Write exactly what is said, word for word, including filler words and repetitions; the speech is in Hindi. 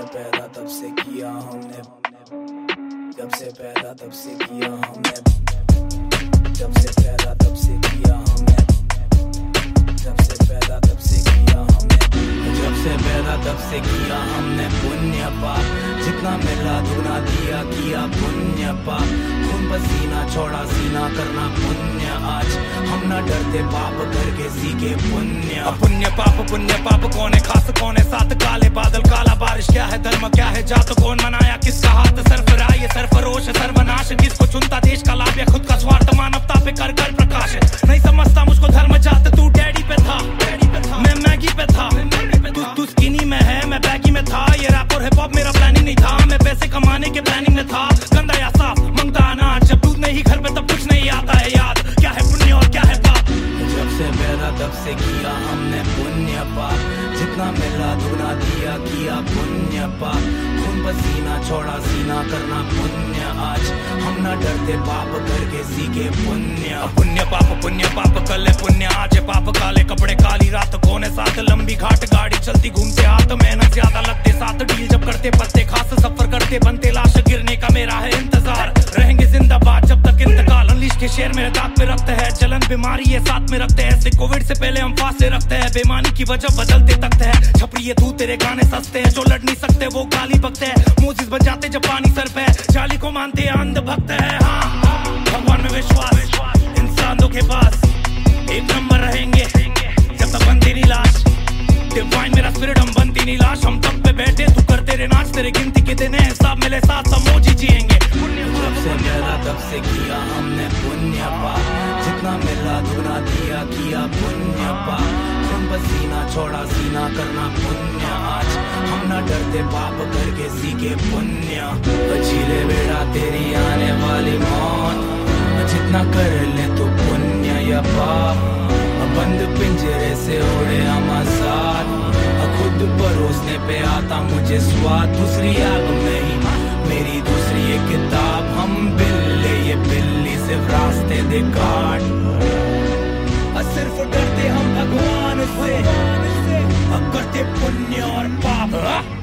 पैदा तब से किया हमने, जब से पैदा तब से किया हमने, जब से पैदा तब से किया हमने, जब से पैदा तब से किया हमने, जब से पैदा तब से किया हमने पुण्य पाप, जितना मिला दुगना दिया किया पुण्य पाप, खून पसीना छोड़ा सीना करना पुण्य, आज हम न डरते पाप करके सीखे पुण्य। पुण्य पाप पुण्य पाप कौन है, खास कौन है, सात काले बादल काला बारिश, क्या है धर्म क्या है जात, कौन मनाया किसका हाथ, सरफराह ये सरफरोश सर्वनाश, किसको चुनता देश का लाभ या खुद का स्वार्थ, मानवता पे कर कर प्रकाश, नहीं समझता मुझको धर्म जात, तू डैडी पे था मैं मैगी पे था, तू तू स्किनी में है मैं बैगी में था, ये रैप और हिप हॉप मेरा प्लानिंग नहीं था, मैं पैसे कमाने के प्लानिंग में था, गंदा या साफ मंगता अनाज, जब दूध नहीं घर पे तब कुछ नहीं आता है याद, क्या है पुण्य और क्या है पाप। जब से पैदा तब से किया हमने पुण्य पाप, जितना मिला दुगना दिया किया पुण्य पाप, खून पसीना छोड़ा सीना करना पुण्य, आज हम न डरते पाप करके सीखे पुण्य। पुण्य पाप पुण्य पाप कल है पुण्य आज है पाप, काले कपड़े काली रात, कौन है साथ लंबी घाट गाड़ी चलती घूमते हाथ, मेहनत ज्यादा लगते साथ, डील जब करते पत्ते खास सफर करते बनते, लाश गिरने का मेरा है इंतजार, रहेंगे जिंदाबाद जब तक इंतकाल, अनलीश के शेर मेरे दांत में रखते हैं, जलन बीमारी है साथ में रखते हैं, ऐसे कोविड से पहले हम फांसे रखते हैं, बेमानी की वजह बदलते तकते हैं, छपरी ये तू तेरे गाने सस्ते हैं, जो लड़ नहीं सकते वो गाली बकते हैं, मोजिस बन जाते जब पानी सर पे, जाली को मानते हैं अंध भक्त है, हाँ भगवान में विश्वास इंसान धोखेबाज, एक नंबर रहेंगे जब तक बनती नहीं लाश, डिवाइन मेरा स्पिरिट हम बनती नहीं लाश, हम तब पे बैठे तू करते रे नाच, तेरे गिनती के दिन है हिसाब मिले साथ समोजी जिएंगे। जब से पैदा तब से किया हमने पुण्य पाप, जितना मिला दुगना दिया किया पुण्य पाप, खून पसीना छोड़ा सीना करना पुण्य, आज हम न डरते पाप करके सीखे पुण्य। बचीले बेड़ा तेरी आने वाली मौत, जितना कर ले तो पुण्य या पाप, बंद पिंजरे से उड़े हम आजाद, खुद परोसने पे आता मुझे स्वाद, दूसरी आग में ही मेरी दूसरी एक किताब, हम बिल्ले ये बिल्ली सिर्फ रास्ते दे काट, सिर्फ डरते हम भगवान से, करते पुण्य और पाप।